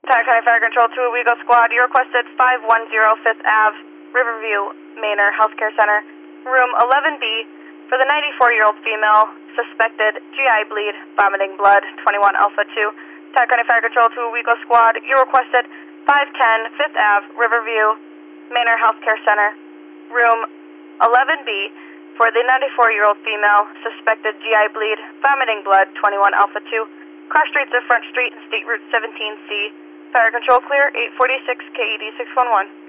Tower County Fire Control to Owego Squad. You requested 510 Fifth Ave, Riverview Manor Healthcare Center, room 11B, for the 94-year-old female, suspected GI bleed, vomiting blood, 21 Alpha 2. Tower County Fire Control to Owego Squad. You requested 510 Fifth Ave, Riverview Manor Healthcare Center, room 11B, for the 94-year-old female, suspected GI bleed, vomiting blood, 21 Alpha 2. Cross streets of Front Street and State Route 17C. Fire Control clear, 846 KED 611.